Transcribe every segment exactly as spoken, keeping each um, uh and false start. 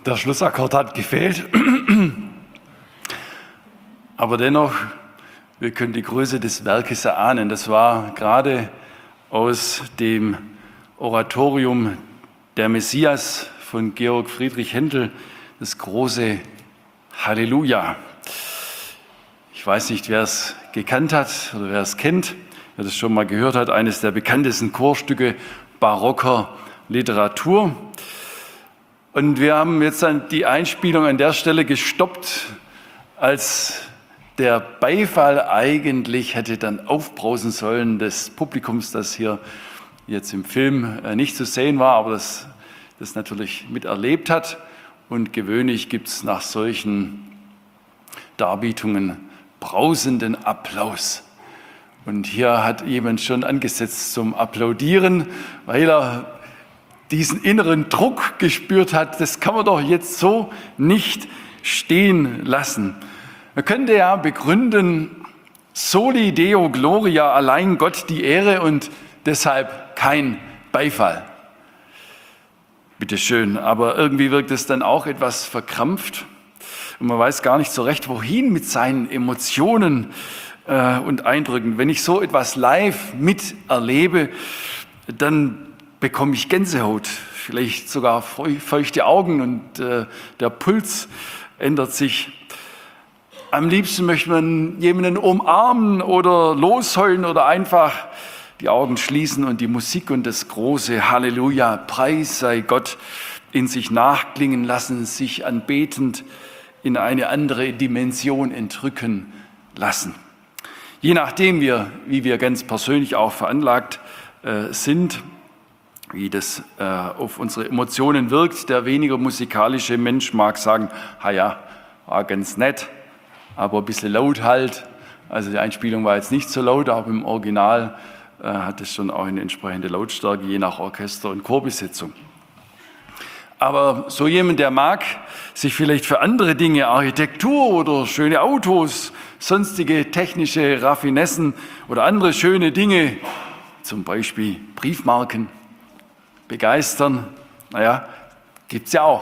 Der Schlussakkord hat gefehlt. Aber dennoch, wir können die Größe des Werkes erahnen. Das war gerade aus dem Oratorium Der Messias von Georg Friedrich Händel, das große Halleluja. Ich weiß nicht, wer es gekannt hat oder wer es kennt, wer das schon mal gehört hat, eines der bekanntesten Chorstücke barocker Literatur. Und wir haben jetzt die Einspielung an der Stelle gestoppt, als der Beifall eigentlich hätte dann aufbrausen sollen des Publikums, das hier jetzt im Film nicht zu sehen war, aber das, das natürlich miterlebt hat. Und gewöhnlich gibt es nach solchen Darbietungen brausenden Applaus. Und hier hat jemand schon angesetzt zum Applaudieren, weil er diesen inneren Druck gespürt hat, das kann man doch jetzt so nicht stehen lassen. Man könnte ja begründen, soli Deo gloria, allein Gott die Ehre und deshalb kein Beifall. Bitteschön, aber irgendwie wirkt es dann auch etwas verkrampft und man weiß gar nicht so recht, wohin mit seinen Emotionen äh, und Eindrücken. Wenn ich so etwas live miterlebe, dann bekomme ich Gänsehaut, vielleicht sogar feuchte Augen und äh, der Puls ändert sich. Am liebsten möchte man jemanden umarmen oder losheulen oder einfach die Augen schließen und die Musik und das große Halleluja, Preis sei Gott, in sich nachklingen lassen, sich anbetend in eine andere Dimension entrücken lassen. Je nachdem, wir, wie wir ganz persönlich auch veranlagt äh, sind, wie das äh, auf unsere Emotionen wirkt. Der weniger musikalische Mensch mag sagen, ha ja, war ganz nett, aber ein bisschen laut halt. Also die Einspielung war jetzt nicht so laut, aber im Original äh, hat es schon auch eine entsprechende Lautstärke, je nach Orchester und Chorbesetzung. Aber so jemand, der mag sich vielleicht für andere Dinge, Architektur oder schöne Autos, sonstige technische Raffinessen oder andere schöne Dinge, zum Beispiel Briefmarken, begeistern, naja, gibt es ja auch.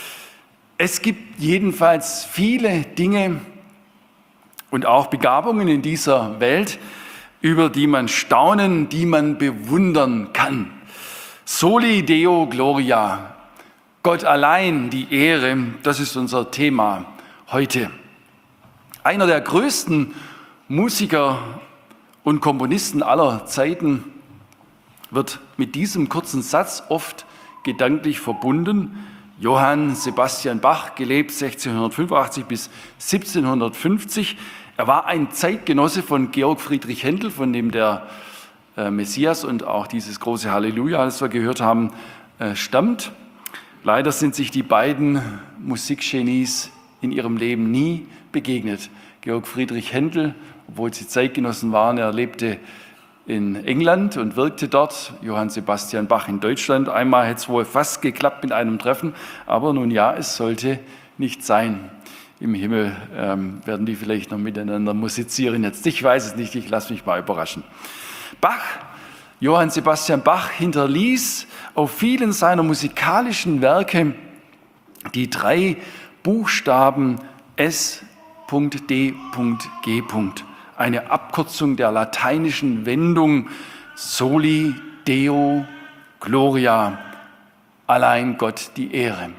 Es gibt jedenfalls viele Dinge und auch Begabungen in dieser Welt, über die man staunen, die man bewundern kann. Soli Deo gloria, Gott allein die Ehre, das ist unser Thema heute. Einer der größten Musiker und Komponisten aller Zeiten wird mit diesem kurzen Satz oft gedanklich verbunden. Johann Sebastian Bach, gelebt sechzehnhundertfünfundachtzig bis siebzehnhundertfünfzig. Er war ein Zeitgenosse von Georg Friedrich Händel, von dem der äh, Messias und auch dieses große Halleluja, das wir gehört haben, äh, stammt. Leider sind sich die beiden Musikgenies in ihrem Leben nie begegnet. Georg Friedrich Händel, obwohl sie Zeitgenossen waren, er lebte in England und wirkte dort, Johann Sebastian Bach in Deutschland. Einmal hätte es wohl fast geklappt mit einem Treffen, aber nun ja, es sollte nicht sein. Im Himmel ähm, werden die vielleicht noch miteinander musizieren jetzt. Ich weiß es nicht, ich lasse mich mal überraschen. Bach, Johann Sebastian Bach hinterließ auf vielen seiner musikalischen Werke die drei Buchstaben S D G. Eine Abkürzung der lateinischen Wendung Soli Deo gloria, allein Gott die Ehre.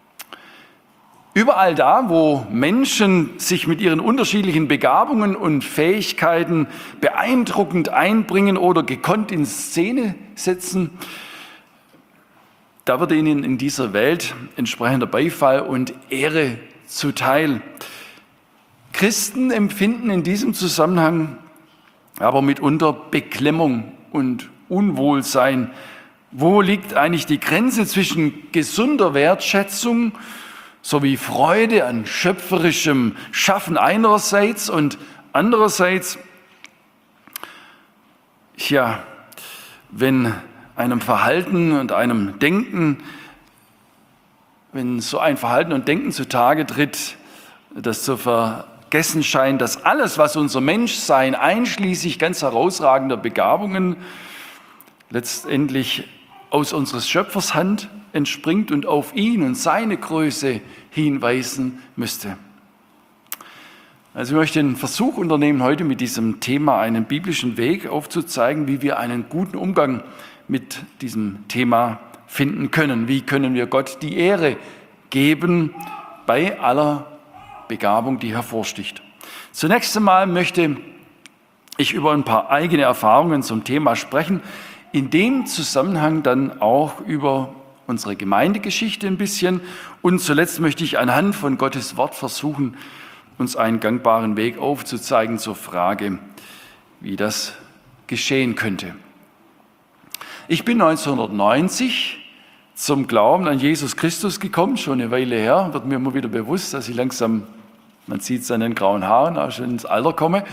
Überall da, wo Menschen sich mit ihren unterschiedlichen Begabungen und Fähigkeiten beeindruckend einbringen oder gekonnt in Szene setzen, da wird ihnen in dieser Welt entsprechender Beifall und Ehre zuteil. Christen empfinden in diesem Zusammenhang aber mitunter Beklemmung und Unwohlsein. Wo liegt eigentlich die Grenze zwischen gesunder Wertschätzung sowie Freude an schöpferischem Schaffen einerseits und andererseits, ja, wenn einem Verhalten und einem Denken, wenn so ein Verhalten und Denken zutage tritt, das zu vergessen scheint, dass alles, was unser Menschsein einschließlich ganz herausragender Begabungen letztendlich aus unseres Schöpfers Hand entspringt und auf ihn und seine Größe hinweisen müsste. Also ich möchte den Versuch unternehmen, heute mit diesem Thema einen biblischen Weg aufzuzeigen, wie wir einen guten Umgang mit diesem Thema finden können. Wie können wir Gott die Ehre geben bei aller Begabung, die hervorsticht. Zunächst einmal möchte ich über ein paar eigene Erfahrungen zum Thema sprechen, in dem Zusammenhang dann auch über unsere Gemeindegeschichte ein bisschen und zuletzt möchte ich anhand von Gottes Wort versuchen, uns einen gangbaren Weg aufzuzeigen zur Frage, wie das geschehen könnte. Ich bin neunzehnhundertneunzig zum Glauben an Jesus Christus gekommen, schon eine Weile her, wird mir immer wieder bewusst, dass ich langsam, man sieht es an den grauen Haaren, auch schon ins Alter komme.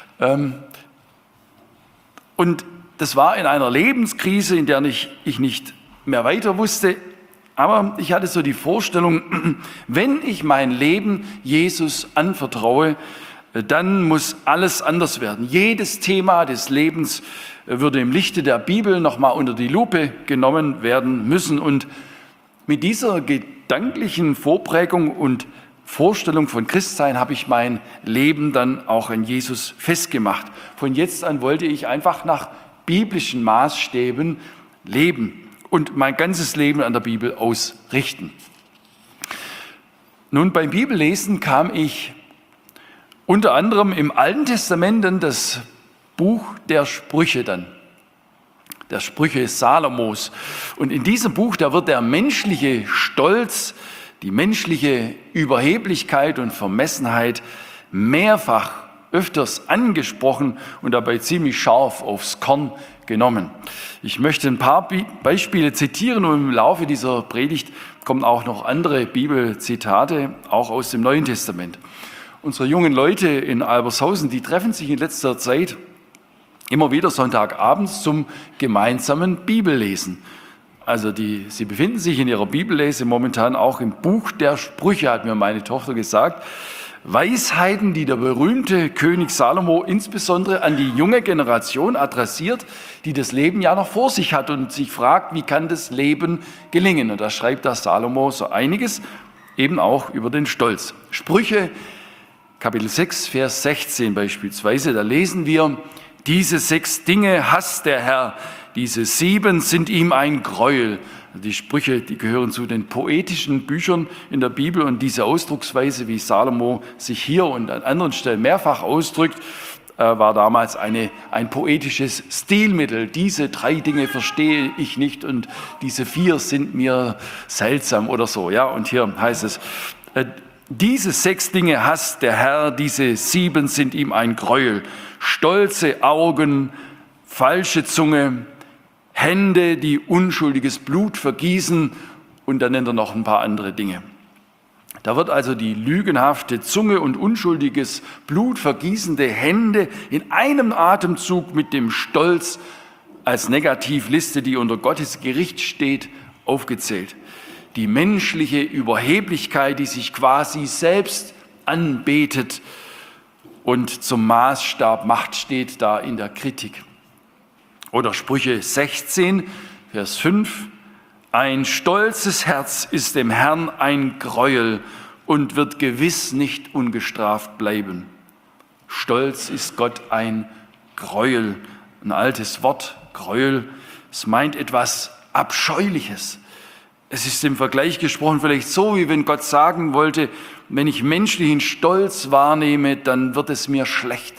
Und das war in einer Lebenskrise, in der ich, ich nicht mehr weiter wusste, aber ich hatte so die Vorstellung, wenn ich mein Leben Jesus anvertraue, dann muss alles anders werden. Jedes Thema des Lebens würde im Lichte der Bibel nochmal unter die Lupe genommen werden müssen. Und mit dieser gedanklichen Vorprägung und Vorstellung von Christsein habe ich mein Leben dann auch an Jesus festgemacht. Von jetzt an wollte ich einfach nach biblischen Maßstäben leben und mein ganzes Leben an der Bibel ausrichten. Nun, beim Bibellesen kam ich unter anderem im Alten Testament dann das Buch der Sprüche dann, der Sprüche Salomos. Und in diesem Buch, da wird der menschliche Stolz, die menschliche Überheblichkeit und Vermessenheit mehrfach öfters angesprochen und dabei ziemlich scharf aufs Korn genommen. Ich möchte ein paar Beispiele zitieren und im Laufe dieser Predigt kommen auch noch andere Bibelzitate, auch aus dem Neuen Testament. Unsere jungen Leute in Albershausen, die treffen sich in letzter Zeit immer wieder Sonntagabends zum gemeinsamen Bibellesen. Also die, sie befinden sich in ihrer Bibellese momentan auch im Buch der Sprüche, hat mir meine Tochter gesagt. Weisheiten, die der berühmte König Salomo insbesondere an die junge Generation adressiert, die das Leben ja noch vor sich hat und sich fragt, wie kann das Leben gelingen? Und da schreibt der Salomo so einiges, eben auch über den Stolz. Sprüche, Kapitel sechs, Vers sechzehn beispielsweise, da lesen wir, diese sechs Dinge hasst der Herr, diese sieben sind ihm ein Gräuel. Die Sprüche, die gehören zu den poetischen Büchern in der Bibel und diese Ausdrucksweise, wie Salomo sich hier und an anderen Stellen mehrfach ausdrückt, war damals eine, ein poetisches Stilmittel. Diese drei Dinge verstehe ich nicht und diese vier sind mir seltsam oder so. Ja, und hier heißt es, diese sechs Dinge hasst der Herr, diese sieben sind ihm ein Gräuel. Stolze Augen, falsche Zunge, Hände, die unschuldiges Blut vergießen und dann nennt er noch ein paar andere Dinge. Da wird also die lügenhafte Zunge und unschuldiges Blut vergießende Hände in einem Atemzug mit dem Stolz als Negativliste, die unter Gottes Gericht steht, aufgezählt. Die menschliche Überheblichkeit, die sich quasi selbst anbetet und zum Maßstab macht, steht da in der Kritik. Oder Sprüche sechzehn, Vers fünf. Ein stolzes Herz ist dem Herrn ein Gräuel und wird gewiss nicht ungestraft bleiben. Stolz ist Gott ein Gräuel. Ein altes Wort, Gräuel. Es meint etwas Abscheuliches. Es ist im Vergleich gesprochen vielleicht so, wie wenn Gott sagen wollte, wenn ich menschlichen Stolz wahrnehme, dann wird es mir schlecht.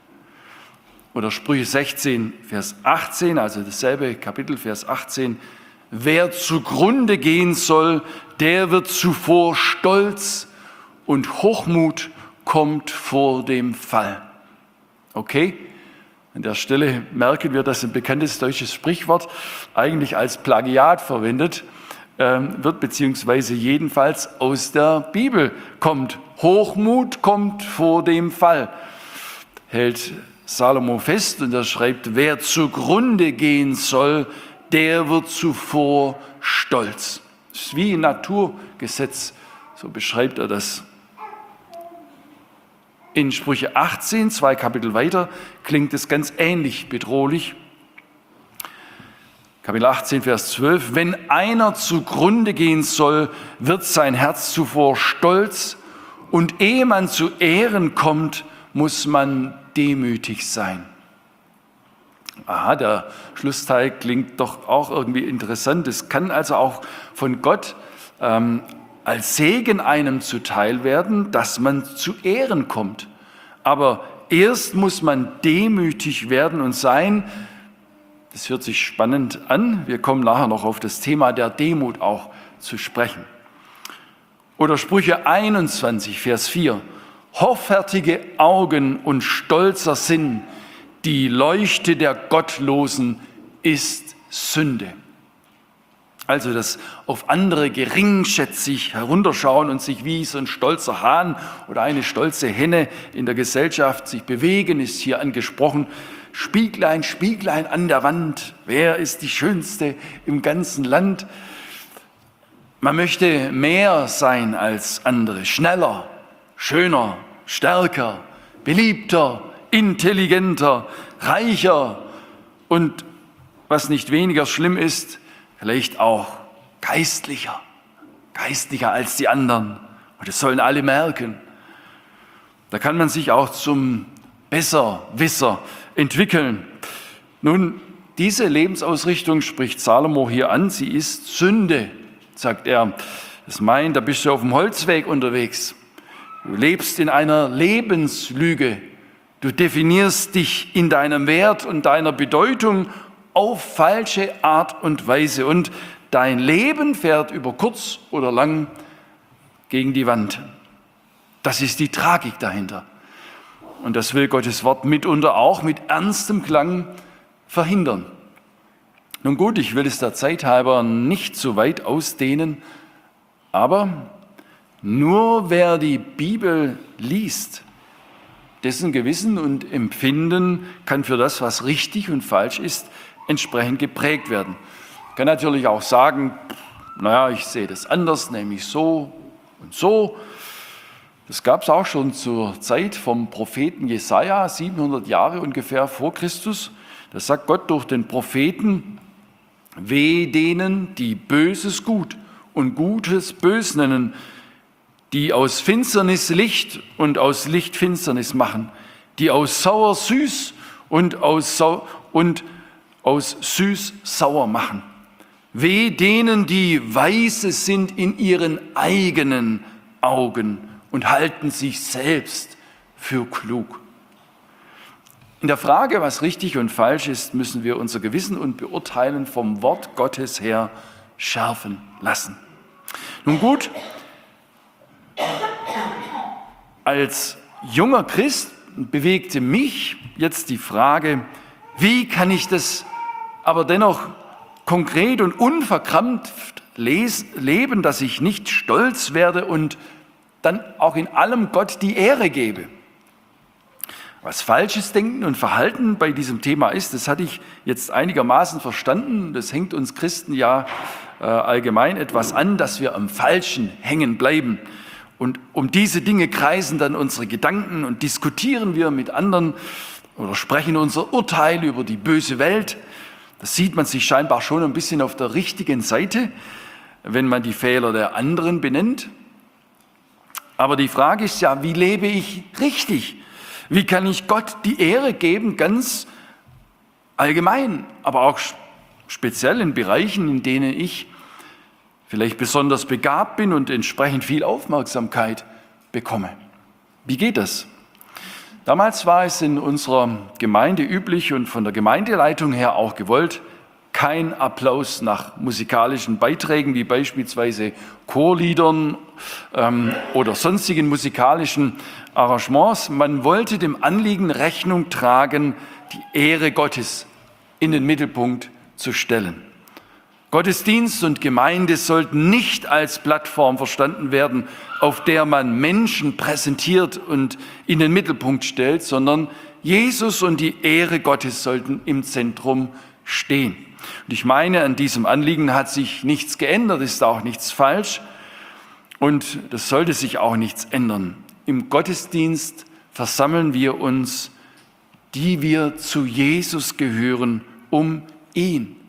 Oder Sprüche sechzehn, Vers achtzehn, also dasselbe Kapitel, Vers achtzehn. Wer zugrunde gehen soll, der wird zuvor Stolz und Hochmut kommt vor dem Fall. Okay? An der Stelle merken wir, dass ein bekanntes deutsches Sprichwort eigentlich als Plagiat verwendet wird, beziehungsweise jedenfalls aus der Bibel kommt. Hochmut kommt vor dem Fall. Hält Salomo fest und er schreibt, wer zugrunde gehen soll, der wird zuvor stolz. Das ist wie ein Naturgesetz, so beschreibt er das. In Sprüche achtzehn, zwei Kapitel weiter, klingt es ganz ähnlich bedrohlich. Kapitel achtzehn, Vers zwölf. Wenn einer zugrunde gehen soll, wird sein Herz zuvor stolz, und ehe man zu Ehren kommt, muss man demütig sein. Aha, der Schlussteil klingt doch auch irgendwie interessant. Es kann also auch von Gott ähm, als Segen einem zuteil werden, dass man zu Ehren kommt. Aber erst muss man demütig werden und sein. Das hört sich spannend an. Wir kommen nachher noch auf das Thema der Demut auch zu sprechen. Oder Sprüche einundzwanzig, Vers vier. Hoffärtige Augen und stolzer Sinn, die Leuchte der Gottlosen ist Sünde. Also das auf andere geringschätzig herunterschauen und sich wie so ein stolzer Hahn oder eine stolze Henne in der Gesellschaft sich bewegen, ist hier angesprochen. Spieglein, Spieglein an der Wand, wer ist die Schönste im ganzen Land? Man möchte mehr sein als andere, schneller, schöner, stärker, beliebter, intelligenter, reicher und, was nicht weniger schlimm ist, vielleicht auch geistlicher, geistlicher als die anderen. Und das sollen alle merken. Da kann man sich auch zum Besserwisser entwickeln. Nun, diese Lebensausrichtung spricht Salomo hier an. Sie ist Sünde, sagt er. Das meint, da bist du auf dem Holzweg unterwegs. Du lebst in einer Lebenslüge. Du definierst dich in deinem Wert und deiner Bedeutung auf falsche Art und Weise. Und dein Leben fährt über kurz oder lang gegen die Wand. Das ist die Tragik dahinter. Und das will Gottes Wort mitunter auch mit ernstem Klang verhindern. Nun gut, ich will es der Zeit halber nicht so weit ausdehnen, aber nur wer die Bibel liest, dessen Gewissen und Empfinden kann für das, was richtig und falsch ist, entsprechend geprägt werden. Ich kann natürlich auch sagen, naja, ich sehe das anders, nämlich so und so. Das gab es auch schon zur Zeit vom Propheten Jesaja, siebenhundert Jahre ungefähr vor Christus. Da sagt Gott durch den Propheten: Weh denen, die Böses gut und Gutes bös nennen, die aus Finsternis Licht und aus Licht Finsternis machen, die aus sauer süß und aus, sau und aus süß sauer machen. Weh denen, die weise sind in ihren eigenen Augen und halten sich selbst für klug. In der Frage, was richtig und falsch ist, müssen wir unser Gewissen und Beurteilen vom Wort Gottes her schärfen lassen. Nun gut, als junger Christ bewegte mich jetzt die Frage, wie kann ich das aber dennoch konkret und unverkrampft leben, dass ich nicht stolz werde und dann auch in allem Gott die Ehre gebe. Was falsches Denken und Verhalten bei diesem Thema ist, das hatte ich jetzt einigermaßen verstanden. Das hängt uns Christen ja äh, allgemein etwas an, dass wir am Falschen hängen bleiben. Und um diese Dinge kreisen dann unsere Gedanken und diskutieren wir mit anderen oder sprechen unser Urteil über die böse Welt. Das sieht man sich scheinbar schon ein bisschen auf der richtigen Seite, wenn man die Fehler der anderen benennt. Aber die Frage ist ja, wie lebe ich richtig? Wie kann ich Gott die Ehre geben, ganz allgemein, aber auch speziell in Bereichen, in denen ich vielleicht besonders begabt bin und entsprechend viel Aufmerksamkeit bekomme? Wie geht das? Damals war es in unserer Gemeinde üblich und von der Gemeindeleitung her auch gewollt, kein Applaus nach musikalischen Beiträgen wie beispielsweise Chorliedern ähm, oder sonstigen musikalischen Arrangements. Man wollte dem Anliegen Rechnung tragen, die Ehre Gottes in den Mittelpunkt zu stellen. Gottesdienst und Gemeinde sollten nicht als Plattform verstanden werden, auf der man Menschen präsentiert und in den Mittelpunkt stellt, sondern Jesus und die Ehre Gottes sollten im Zentrum stehen. Und ich meine, an diesem Anliegen hat sich nichts geändert, ist auch nichts falsch und das sollte sich auch nichts ändern. Im Gottesdienst versammeln wir uns, die wir zu Jesus gehören, um ihn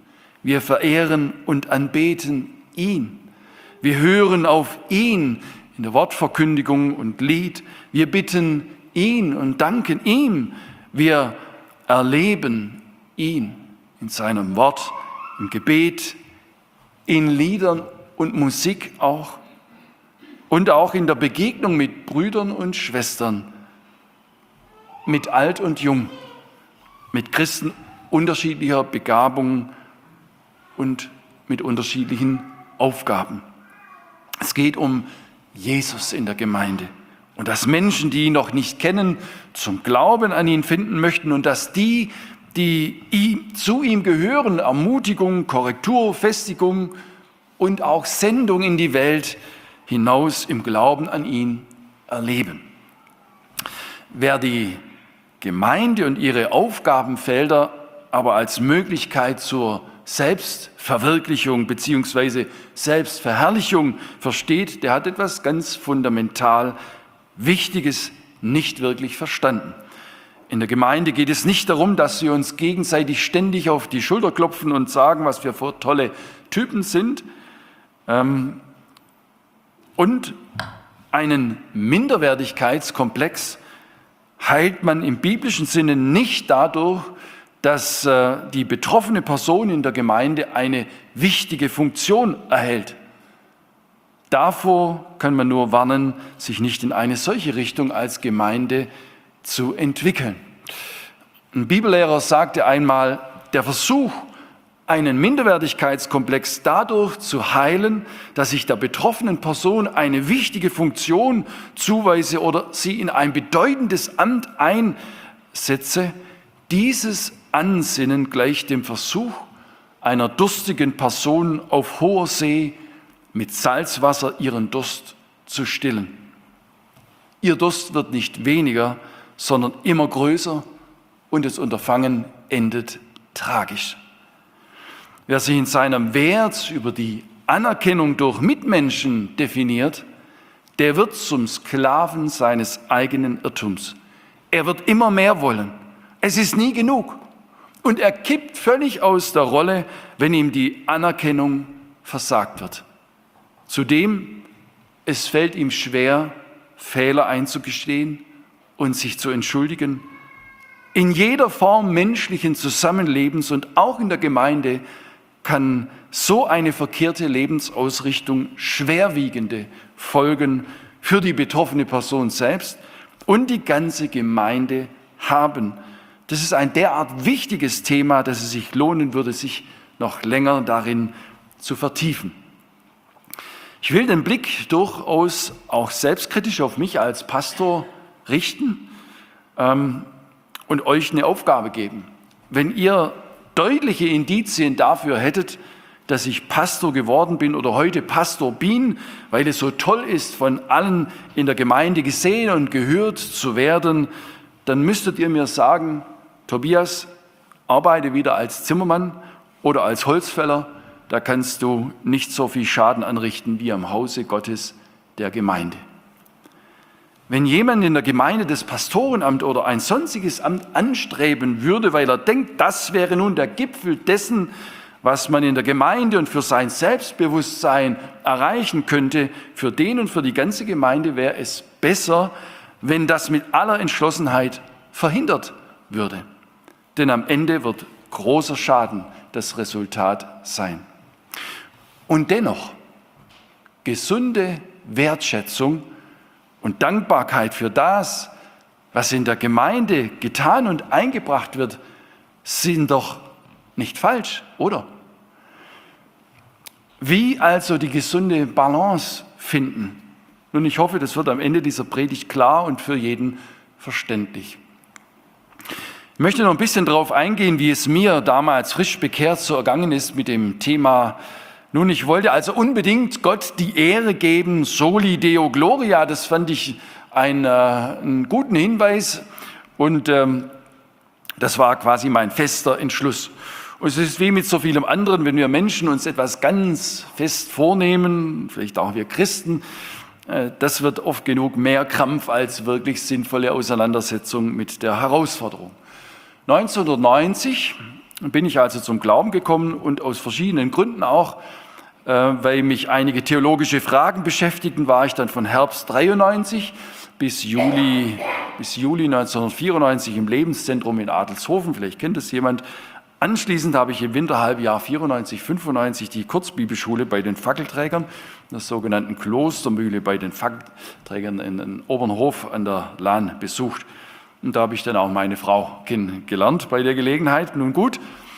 Wir verehren und anbeten ihn. Wir hören auf ihn in der Wortverkündigung und Lied. Wir bitten ihn und danken ihm. Wir erleben ihn in seinem Wort, im Gebet, in Liedern und Musik auch und auch in der Begegnung mit Brüdern und Schwestern, mit alt und jung, mit Christen unterschiedlicher Begabung und mit unterschiedlichen Aufgaben. Es geht um Jesus in der Gemeinde und dass Menschen, die ihn noch nicht kennen, zum Glauben an ihn finden möchten und dass die, die ihm, zu ihm gehören, Ermutigung, Korrektur, Festigung und auch Sendung in die Welt hinaus im Glauben an ihn erleben. Wer die Gemeinde und ihre Aufgabenfelder aber als Möglichkeit zur Selbstverwirklichung bzw. Selbstverherrlichung versteht, der hat etwas ganz fundamental Wichtiges nicht wirklich verstanden. In der Gemeinde geht es nicht darum, dass wir uns gegenseitig ständig auf die Schulter klopfen und sagen, was wir für tolle Typen sind. Und einen Minderwertigkeitskomplex heilt man im biblischen Sinne nicht dadurch, dass die betroffene Person in der Gemeinde eine wichtige Funktion erhält. Davor kann man nur warnen, sich nicht in eine solche Richtung als Gemeinde zu entwickeln. Ein Bibellehrer sagte einmal, der Versuch, einen Minderwertigkeitskomplex dadurch zu heilen, dass ich der betroffenen Person eine wichtige Funktion zuweise oder sie in ein bedeutendes Amt einsetze, dieses Ansinnen gleicht dem Versuch einer durstigen Person auf hoher See mit Salzwasser ihren Durst zu stillen. Ihr Durst wird nicht weniger, sondern immer größer und das Unterfangen endet tragisch. Wer sich in seinem Wert über die Anerkennung durch Mitmenschen definiert, der wird zum Sklaven seines eigenen Irrtums. Er wird immer mehr wollen. Es ist nie genug. Und er kippt völlig aus der Rolle, wenn ihm die Anerkennung versagt wird. Zudem, es fällt ihm schwer, Fehler einzugestehen und sich zu entschuldigen. In jeder Form menschlichen Zusammenlebens und auch in der Gemeinde kann so eine verkehrte Lebensausrichtung schwerwiegende Folgen für die betroffene Person selbst und die ganze Gemeinde haben. Das ist ein derart wichtiges Thema, dass es sich lohnen würde, sich noch länger darin zu vertiefen. Ich will den Blick durchaus auch selbstkritisch auf mich als Pastor richten ähm, und euch eine Aufgabe geben. Wenn ihr deutliche Indizien dafür hättet, dass ich Pastor geworden bin oder heute Pastor bin, weil es so toll ist, von allen in der Gemeinde gesehen und gehört zu werden, dann müsstet ihr mir sagen, Tobias, arbeite wieder als Zimmermann oder als Holzfäller, da kannst du nicht so viel Schaden anrichten wie am Hause Gottes der Gemeinde. Wenn jemand in der Gemeinde das Pastorenamt oder ein sonstiges Amt anstreben würde, weil er denkt, das wäre nun der Gipfel dessen, was man in der Gemeinde und für sein Selbstbewusstsein erreichen könnte, für den und für die ganze Gemeinde wäre es besser, wenn das mit aller Entschlossenheit verhindert würde. Denn am Ende wird großer Schaden das Resultat sein. Und dennoch, gesunde Wertschätzung und Dankbarkeit für das, was in der Gemeinde getan und eingebracht wird, sind doch nicht falsch, oder? Wie also die gesunde Balance finden? Nun, ich hoffe, das wird am Ende dieser Predigt klar und für jeden verständlich. Ich möchte noch ein bisschen darauf eingehen, wie es mir damals frisch bekehrt so ergangen ist mit dem Thema. Nun, ich wollte also unbedingt Gott die Ehre geben, soli Deo gloria, das fand ich einen, äh, einen guten Hinweis und ähm, das war quasi mein fester Entschluss. Und es ist wie mit so vielem anderen, wenn wir Menschen uns etwas ganz fest vornehmen, vielleicht auch wir Christen, äh, das wird oft genug mehr Krampf als wirklich sinnvolle Auseinandersetzung mit der Herausforderung. neunzehnhundertneunzig bin ich also zum Glauben gekommen und aus verschiedenen Gründen auch, äh, weil mich einige theologische Fragen beschäftigten, war ich dann von Herbst dreiundneunzig bis Juli, bis Juli neunzehnhundertvierundneunzig im Lebenszentrum in Adelshofen. Vielleicht kennt das jemand. Anschließend habe ich im Winterhalbjahr vierundneunzig, fünfundneunzig die Kurzbibelschule bei den Fackelträgern, der sogenannten Klostermühle bei den Fackelträgern in, in Obernhof an der Lahn besucht. Und da habe ich dann auch meine Frau kennengelernt bei der Gelegenheit. Nun gut,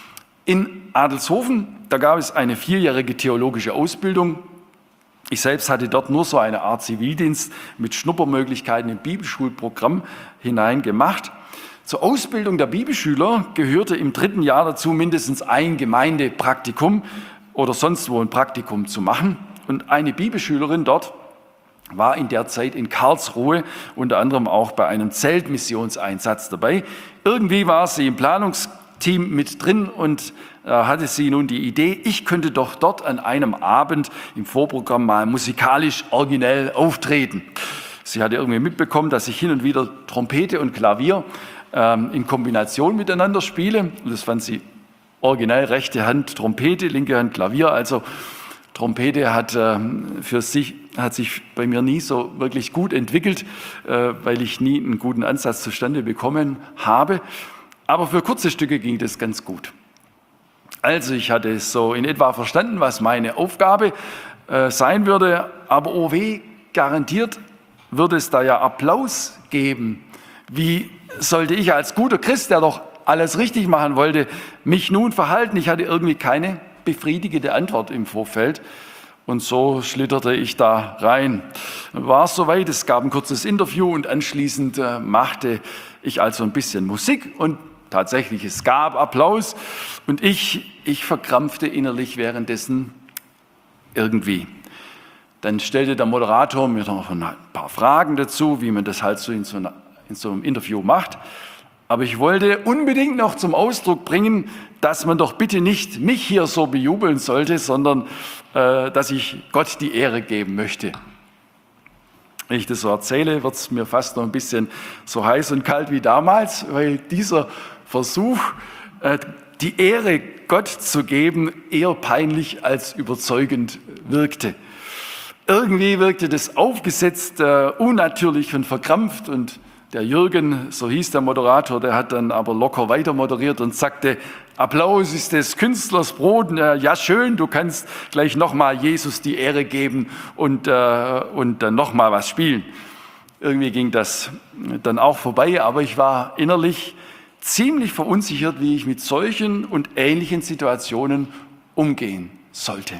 in Adelshofen, da gab es eine vierjährige theologische Ausbildung. Ich selbst hatte dort nur so eine Art Zivildienst mit Schnuppermöglichkeiten im Bibelschulprogramm hineingemacht. Zur Ausbildung der Bibelschüler gehörte im dritten Jahr dazu, mindestens ein Gemeindepraktikum oder sonst wo ein Praktikum zu machen. Und eine Bibelschülerin dort war in der Zeit in Karlsruhe, unter anderem auch bei einem Zeltmissionseinsatz dabei. Irgendwie war sie im Planungsteam mit drin und äh, hatte sie nun die Idee, ich könnte doch dort an einem Abend im Vorprogramm mal musikalisch originell auftreten. Sie hatte irgendwie mitbekommen, dass ich hin und wieder Trompete und Klavier ähm, in Kombination miteinander spiele. Und das fand sie originell, rechte Hand Trompete, linke Hand Klavier. Also Trompete hat ähm, für sich hat sich bei mir nie so wirklich gut entwickelt, äh, weil ich nie einen guten Ansatz zustande bekommen habe. Aber für kurze Stücke ging das ganz gut. Also ich hatte so in etwa verstanden, was meine Aufgabe äh, sein würde. Aber oh weh, garantiert würde es da ja Applaus geben. Wie sollte ich als guter Christ, der doch alles richtig machen wollte, mich nun verhalten? Ich hatte irgendwie keine befriedigende Antwort im Vorfeld. Und so schlitterte ich da rein. War es soweit, es gab ein kurzes Interview und anschließend äh, machte ich also ein bisschen Musik und tatsächlich, es gab Applaus und ich, ich verkrampfte innerlich währenddessen irgendwie. Dann stellte der Moderator mir noch ein paar Fragen dazu, wie man das halt so in so, einer, in so einem Interview macht. Aber ich wollte unbedingt noch zum Ausdruck bringen, dass man doch bitte nicht mich hier so bejubeln sollte, sondern äh, dass ich Gott die Ehre geben möchte. Wenn ich das so erzähle, wird es mir fast noch ein bisschen so heiß und kalt wie damals, weil dieser Versuch, äh, die Ehre Gott zu geben, eher peinlich als überzeugend wirkte. Irgendwie wirkte das aufgesetzt, äh, unnatürlich und verkrampft und der Jürgen, so hieß der Moderator, der hat dann aber locker weiter moderiert und sagte, Applaus ist des Künstlers Brot. Ja schön, du kannst gleich nochmal Jesus die Ehre geben und, äh, und dann nochmal was spielen. Irgendwie ging das dann auch vorbei, aber ich war innerlich ziemlich verunsichert, wie ich mit solchen und ähnlichen Situationen umgehen sollte.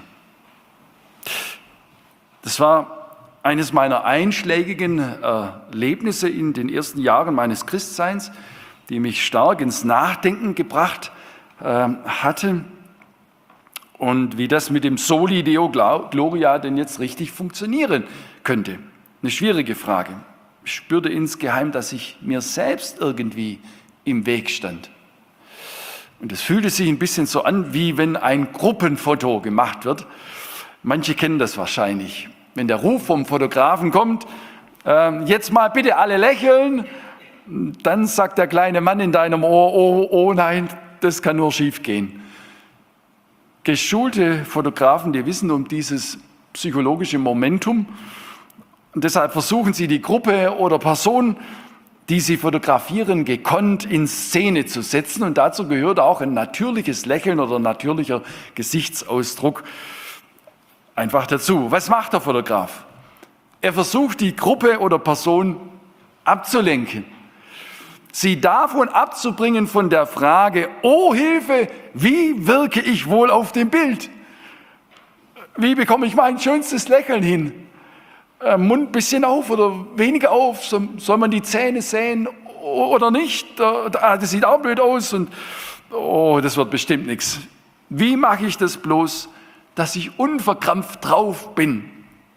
Das war eines meiner einschlägigen Erlebnisse in den ersten Jahren meines Christseins, die mich stark ins Nachdenken gebracht äh, hatte und wie das mit dem Soli Deo Gloria denn jetzt richtig funktionieren könnte. Eine schwierige Frage. Ich spürte insgeheim, dass ich mir selbst irgendwie im Weg stand. Und es fühlte sich ein bisschen so an, wie wenn ein Gruppenfoto gemacht wird. Manche kennen das wahrscheinlich. Wenn der Ruf vom Fotografen kommt, äh, jetzt mal bitte alle lächeln, dann sagt der kleine Mann in deinem Ohr, oh, oh nein, das kann nur schief gehen. Geschulte Fotografen, die wissen um dieses psychologische Momentum und deshalb versuchen sie die Gruppe oder Person, die sie fotografieren, gekonnt in Szene zu setzen und dazu gehört auch ein natürliches Lächeln oder ein natürlicher Gesichtsausdruck einfach dazu. Was macht der Fotograf? Er versucht, die Gruppe oder Person abzulenken, sie davon abzubringen von der Frage, oh Hilfe, wie wirke ich wohl auf dem Bild? Wie bekomme ich mein schönstes Lächeln hin? Äh, Mund ein bisschen auf oder weniger auf? Soll, soll man die Zähne sehen oder nicht? Ah, das sieht auch blöd aus und oh, das wird bestimmt nichts. Wie mache ich das bloß, dass ich unverkrampft drauf bin?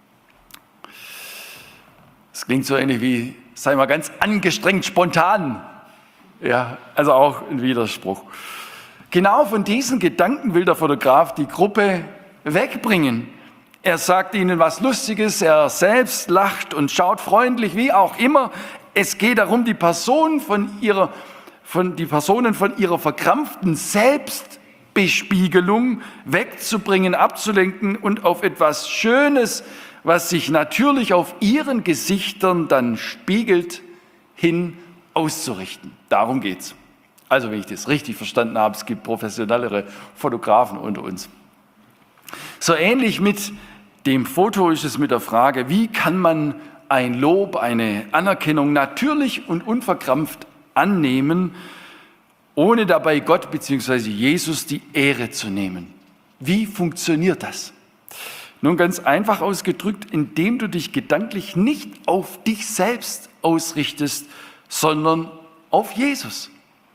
Das klingt so ähnlich wie, sei mal ganz angestrengt spontan. Ja, also auch ein Widerspruch. Genau von diesen Gedanken will der Fotograf die Gruppe wegbringen. Er sagt ihnen was Lustiges, er selbst lacht und schaut freundlich, wie auch immer. Es geht darum, die Person von ihrer von die Personen von ihrer verkrampften Selbstbespiegelung wegzubringen, abzulenken und auf etwas Schönes, was sich natürlich auf ihren Gesichtern dann spiegelt, hin auszurichten. Darum geht's. Also wenn ich das richtig verstanden habe, es gibt professionellere Fotografen unter uns. So ähnlich mit dem Foto ist es mit der Frage, wie kann man ein Lob, eine Anerkennung natürlich und unverkrampft annehmen, ohne dabei Gott bzw. Jesus die Ehre zu nehmen. Wie funktioniert das? Nun ganz einfach ausgedrückt, indem du dich gedanklich nicht auf dich selbst ausrichtest, sondern auf Jesus.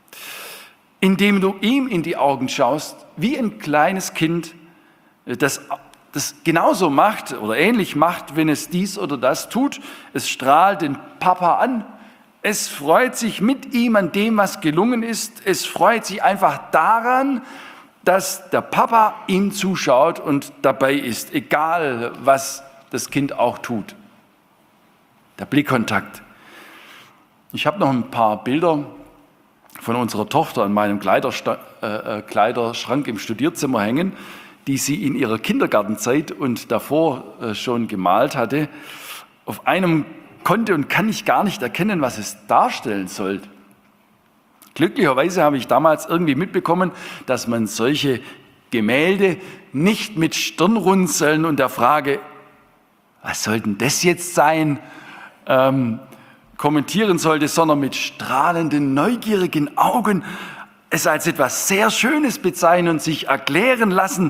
Indem du ihm in die Augen schaust, wie ein kleines Kind, das, das genauso macht oder ähnlich macht, wenn es dies oder das tut. Es strahlt den Papa an. Es freut sich mit ihm an dem, was gelungen ist. Es freut sich einfach daran, dass der Papa ihm zuschaut und dabei ist, egal was das Kind auch tut. Der Blickkontakt. Ich habe noch ein paar Bilder von unserer Tochter an meinem Kleidersta- äh, Kleiderschrank im Studierzimmer hängen, die sie in ihrer Kindergartenzeit und davor äh, schon gemalt hatte. Auf einem konnte und kann ich gar nicht erkennen, was es darstellen soll. Glücklicherweise habe ich damals irgendwie mitbekommen, dass man solche Gemälde nicht mit Stirnrunzeln und der Frage, was soll denn das jetzt sein, ähm, kommentieren sollte, sondern mit strahlenden, neugierigen Augen es als etwas sehr Schönes bezeichnen und sich erklären lassen.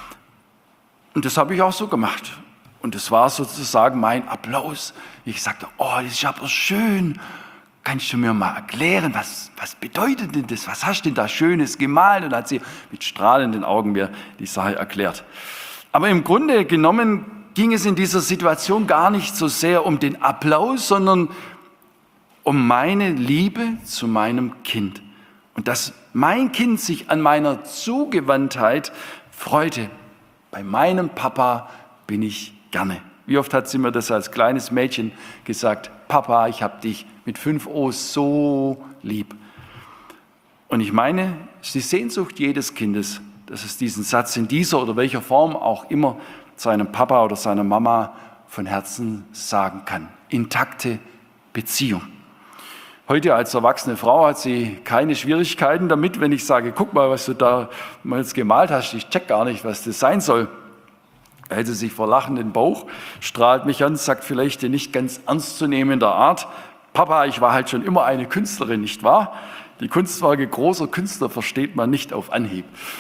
Und das habe ich auch so gemacht. Und das war sozusagen mein Applaus. Ich sagte, oh, das ist aber schön. Kannst du mir mal erklären, was, was bedeutet denn das? Was hast du denn da Schönes gemalt? Und hat sie mit strahlenden Augen mir die Sache erklärt. Aber im Grunde genommen ging es in dieser Situation gar nicht so sehr um den Applaus, sondern um meine Liebe zu meinem Kind. Und dass mein Kind sich an meiner Zugewandtheit freute. Bei meinem Papa bin ich gerne. Wie oft hat sie mir das als kleines Mädchen gesagt, Papa, ich habe dich mit fünf O so lieb. Und ich meine, es ist die Sehnsucht jedes Kindes, dass es diesen Satz in dieser oder welcher Form auch immer seinem Papa oder seiner Mama von Herzen sagen kann. Intakte Beziehung. Heute als erwachsene Frau hat sie keine Schwierigkeiten damit, wenn ich sage, guck mal, was du da mal jetzt gemalt hast, ich check gar nicht, was das sein soll. Er hält sich vor Lachen den Bauch, strahlt mich an, sagt vielleicht in nicht ganz ernstzunehmender Art, Papa, ich war halt schon immer eine Künstlerin, nicht wahr? Die Kunstwerke großer Künstler versteht man nicht auf Anhieb.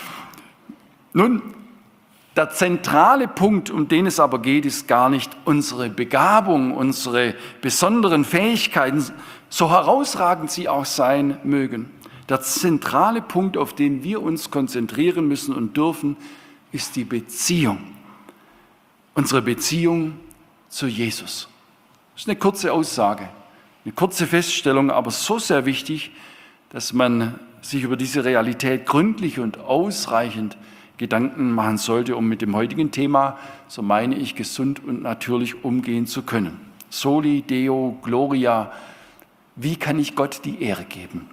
Nun, der zentrale Punkt, um den es aber geht, ist gar nicht unsere Begabung, unsere besonderen Fähigkeiten, so herausragend sie auch sein mögen. Der zentrale Punkt, auf den wir uns konzentrieren müssen und dürfen, ist die Beziehung. Unsere Beziehung zu Jesus. Das ist eine kurze Aussage, eine kurze Feststellung, aber so sehr wichtig, dass man sich über diese Realität gründlich und ausreichend Gedanken machen sollte, um mit dem heutigen Thema, so meine ich, gesund und natürlich umgehen zu können. Soli Deo Gloria, wie kann ich Gott die Ehre geben?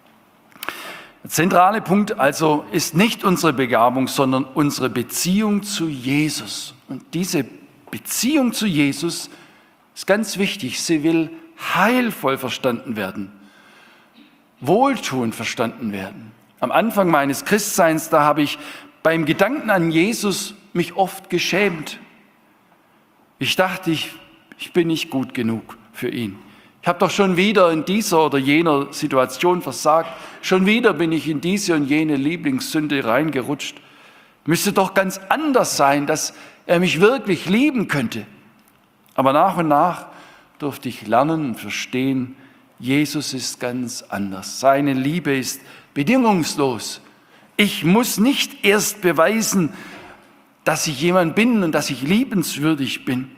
Der zentrale Punkt also ist nicht unsere Begabung, sondern unsere Beziehung zu Jesus. Und diese Beziehung zu Jesus ist ganz wichtig. Sie will heilvoll verstanden werden, wohltuend verstanden werden. Am Anfang meines Christseins, da habe ich beim Gedanken an Jesus mich oft geschämt. Ich dachte, ich, ich bin nicht gut genug für ihn. Ich habe doch schon wieder in dieser oder jener Situation versagt. Schon wieder bin ich in diese und jene Lieblingssünde reingerutscht. Müsste doch ganz anders sein, dass er mich wirklich lieben könnte. Aber nach und nach durfte ich lernen und verstehen, Jesus ist ganz anders. Seine Liebe ist bedingungslos. Ich muss nicht erst beweisen, dass ich jemand bin und dass ich liebenswürdig bin.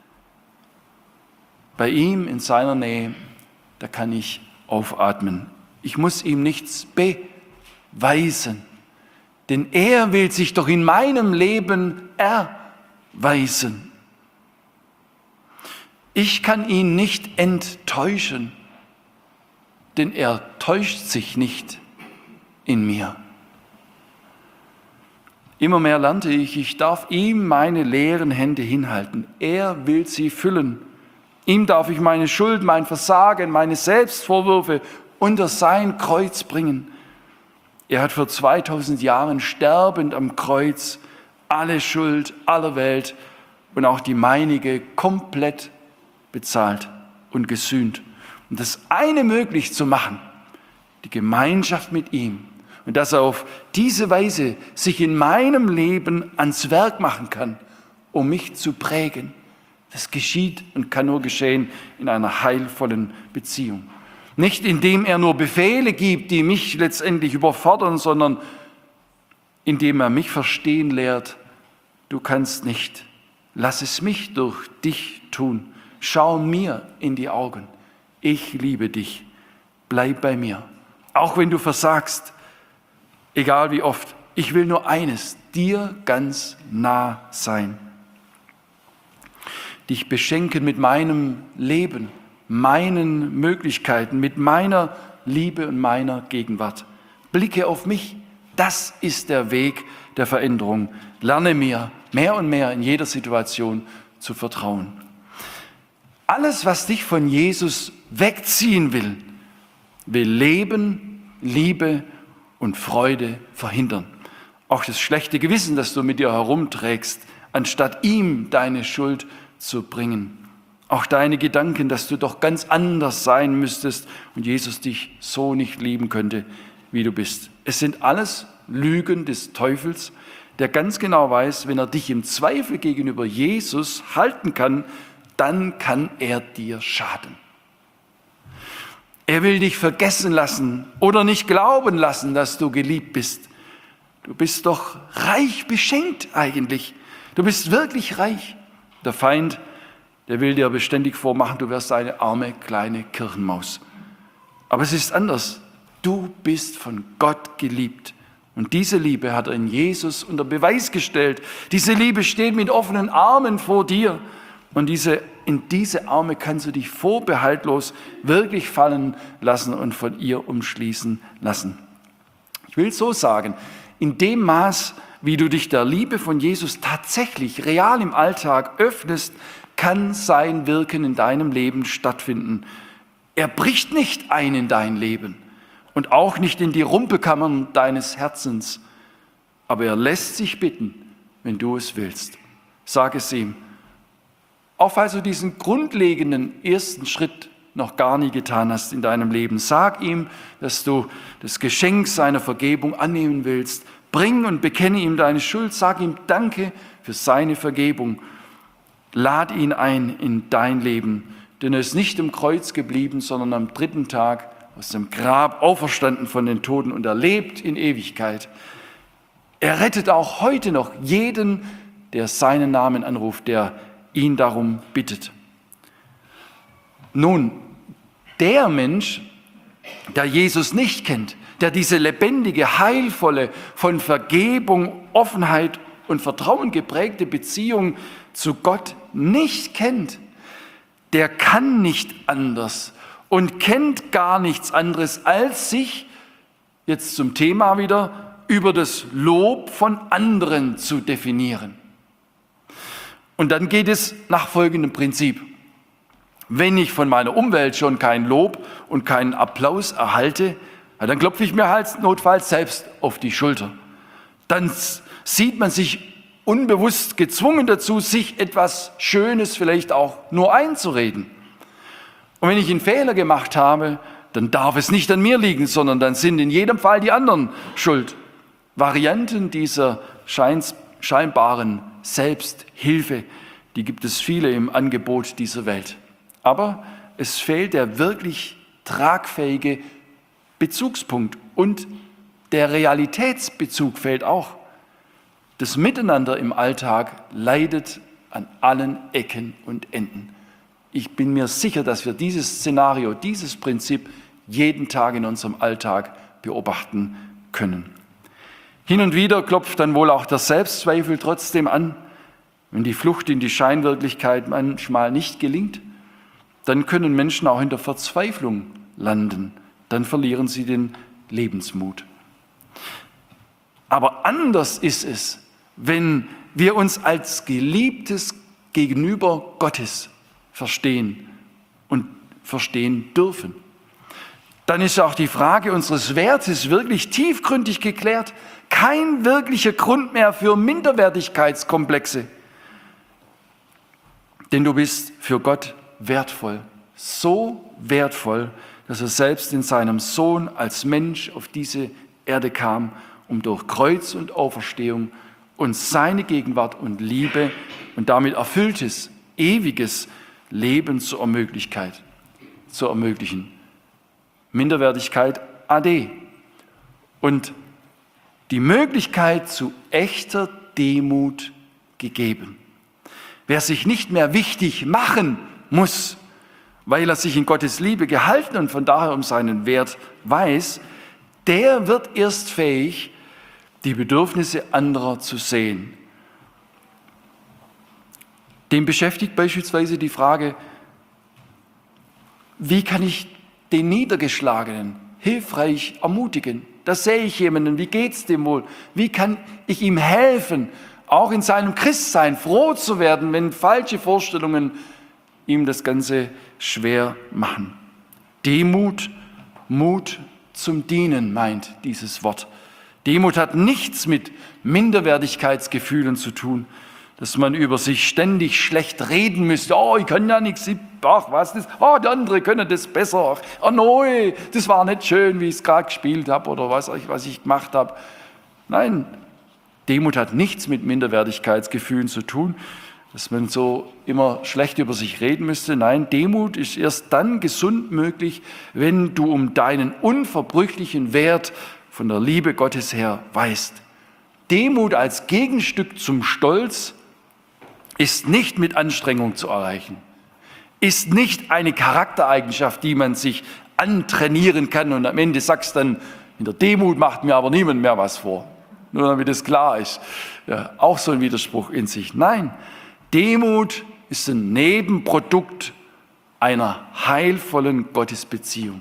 Bei ihm in seiner Nähe, da kann ich aufatmen. Ich muss ihm nichts beweisen, denn er will sich doch in meinem Leben erweisen. Ich kann ihn nicht enttäuschen. denn er täuscht sich nicht in mir. Immer mehr lernte ich, ich darf ihm meine leeren Hände hinhalten. Er will sie füllen. Ihm darf ich meine Schuld, mein Versagen, meine Selbstvorwürfe unter sein Kreuz bringen. Er hat vor zweitausend Jahren sterbend am Kreuz alle Schuld aller Welt und auch die meinige komplett bezahlt und gesühnt. Und das eine möglich zu machen, die Gemeinschaft mit ihm, und dass er auf diese Weise sich in meinem Leben ans Werk machen kann, um mich zu prägen. Das geschieht und kann nur geschehen in einer heilvollen Beziehung. Nicht indem er nur Befehle gibt, die mich letztendlich überfordern, sondern indem er mich verstehen lehrt, du kannst nicht, lass es mich durch dich tun. Schau mir in die Augen. Ich liebe dich. Bleib bei mir. Auch wenn du versagst, egal wie oft, ich will nur eines, dir ganz nah sein. Dich beschenken mit meinem Leben, meinen Möglichkeiten, mit meiner Liebe und meiner Gegenwart. Blicke auf mich, das ist der Weg der Veränderung. Lerne mir mehr und mehr in jeder Situation zu vertrauen. Alles, was dich von Jesus wegziehen will, will Leben, Liebe und Freude verhindern. Auch das schlechte Gewissen, das du mit dir herumträgst, anstatt ihm deine Schuld zu bringen. Auch deine Gedanken, dass du doch ganz anders sein müsstest und Jesus dich so nicht lieben könnte, wie du bist. Es sind alles Lügen des Teufels, der ganz genau weiß, wenn er dich im Zweifel gegenüber Jesus halten kann, dann kann er dir schaden. Er will dich vergessen lassen oder nicht glauben lassen, dass du geliebt bist. Du bist doch reich beschenkt eigentlich. Du bist wirklich reich. Der Feind, der will dir beständig vormachen, du wärst eine arme kleine Kirchenmaus. Aber es ist anders. Du bist von Gott geliebt. Und diese Liebe hat er in Jesus unter Beweis gestellt. Diese Liebe steht mit offenen Armen vor dir. Und diese, in diese Arme kannst du dich vorbehaltlos wirklich fallen lassen und von ihr umschließen lassen. Ich will so sagen, in dem Maß, wie du dich der Liebe von Jesus tatsächlich real im Alltag öffnest, kann sein Wirken in deinem Leben stattfinden. Er bricht nicht ein in dein Leben und auch nicht in die Rumpelkammern deines Herzens, aber er lässt sich bitten, wenn du es willst. Sag es ihm. Auch falls du diesen grundlegenden ersten Schritt noch gar nie getan hast in deinem Leben, sag ihm, dass du das Geschenk seiner Vergebung annehmen willst. Bring und bekenne ihm deine Schuld, sag ihm Danke für seine Vergebung. Lad ihn ein in dein Leben, denn er ist nicht im Kreuz geblieben, sondern am dritten Tag aus dem Grab auferstanden von den Toten und er lebt in Ewigkeit. Er rettet auch heute noch jeden, der seinen Namen anruft, der ihn darum bittet. Nun, der Mensch, der Jesus nicht kennt, der diese lebendige, heilvolle, von Vergebung, Offenheit und Vertrauen geprägte Beziehung zu Gott nicht kennt, der kann nicht anders und kennt gar nichts anderes, als sich, jetzt zum Thema wieder, über das Lob von anderen zu definieren. Und dann geht es nach folgendem Prinzip. Wenn ich von meiner Umwelt schon kein Lob und keinen Applaus erhalte, dann klopfe ich mir halt notfalls selbst auf die Schulter. Dann sieht man sich unbewusst gezwungen dazu, sich etwas Schönes vielleicht auch nur einzureden. Und wenn ich einen Fehler gemacht habe, dann darf es nicht an mir liegen, sondern dann sind in jedem Fall die anderen schuld. Varianten dieser scheinbaren Selbsthilfe, die gibt es viele im Angebot dieser Welt. Aber es fehlt der wirklich tragfähige Bezugspunkt und der Realitätsbezug fehlt auch. Das Miteinander im Alltag leidet an allen Ecken und Enden. Ich bin mir sicher, dass wir dieses Szenario, dieses Prinzip jeden Tag in unserem Alltag beobachten können. Hin und wieder klopft dann wohl auch der Selbstzweifel trotzdem an. Wenn die Flucht in die Scheinwirklichkeit manchmal nicht gelingt, dann können Menschen auch in der Verzweiflung landen. dann verlieren sie den Lebensmut. Aber anders ist es, wenn wir uns als geliebtes Gegenüber Gottes verstehen und verstehen dürfen. Dann ist auch die Frage unseres Wertes wirklich tiefgründig geklärt. Kein wirklicher Grund mehr für Minderwertigkeitskomplexe. Denn du bist für Gott wertvoll, so wertvoll, dass er selbst in seinem Sohn als Mensch auf diese Erde kam, um durch Kreuz und Auferstehung uns seine Gegenwart und Liebe und damit erfülltes, ewiges Leben zu ermöglichen. Zu ermöglichen. Minderwertigkeit ade. Und die Möglichkeit zu echter Demut gegeben. Wer sich nicht mehr wichtig machen muss, weil er sich in Gottes Liebe gehalten und von daher um seinen Wert weiß, der wird erst fähig, die Bedürfnisse anderer zu sehen. Den beschäftigt beispielsweise die Frage, wie kann ich den Niedergeschlagenen hilfreich ermutigen? Da sehe ich jemanden, wie geht es dem wohl? Wie kann ich ihm helfen, auch in seinem Christsein froh zu werden, wenn falsche Vorstellungen ihm das Ganze schwer machen? Demut, Mut zum Dienen meint dieses Wort. Demut hat nichts mit Minderwertigkeitsgefühlen zu tun, dass man über sich ständig schlecht reden müsste. Oh, ich kann ja nichts, ach, was das? Oh, die anderen können das besser. Oh, nein, das war nicht schön, wie ich es gerade gespielt habe oder was, was ich gemacht habe. Nein, Demut hat nichts mit Minderwertigkeitsgefühlen zu tun, dass man so immer schlecht über sich reden müsste. Nein, Demut ist erst dann gesund möglich, wenn du um deinen unverbrüchlichen Wert von der Liebe Gottes her weißt. Demut als Gegenstück zum Stolz ist nicht mit Anstrengung zu erreichen, ist nicht eine Charaktereigenschaft, die man sich antrainieren kann und am Ende sagst dann, in der Demut macht mir aber niemand mehr was vor. Nur damit es klar ist. Ja, auch so ein Widerspruch in sich. Nein, Demut ist ein Nebenprodukt einer heilvollen Gottesbeziehung.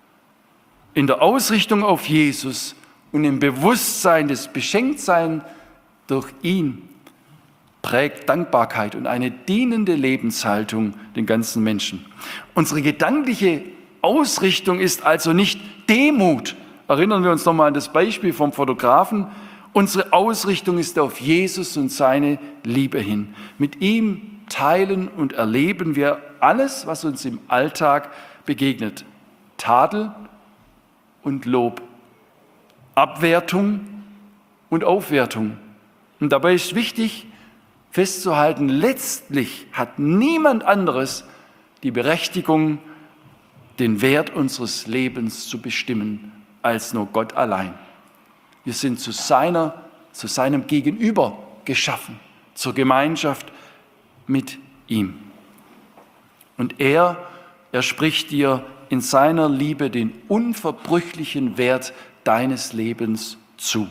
In der Ausrichtung auf Jesus und im Bewusstsein des Beschenktseins durch ihn prägt Dankbarkeit und eine dienende Lebenshaltung den ganzen Menschen. Unsere gedankliche Ausrichtung ist also nicht Demut. Erinnern wir uns nochmal an das Beispiel vom Fotografen. Unsere Ausrichtung ist auf Jesus und seine Liebe hin. Mit ihm teilen und erleben wir alles, was uns im Alltag begegnet. Tadel und Lob, Abwertung und Aufwertung. Und dabei ist wichtig festzuhalten, letztlich hat niemand anderes die Berechtigung, den Wert unseres Lebens zu bestimmen, als nur Gott allein. Wir sind zu seiner, zu seinem Gegenüber geschaffen, zur Gemeinschaft mit ihm. Und er, er spricht dir in seiner Liebe den unverbrüchlichen Wert deines Lebens zu.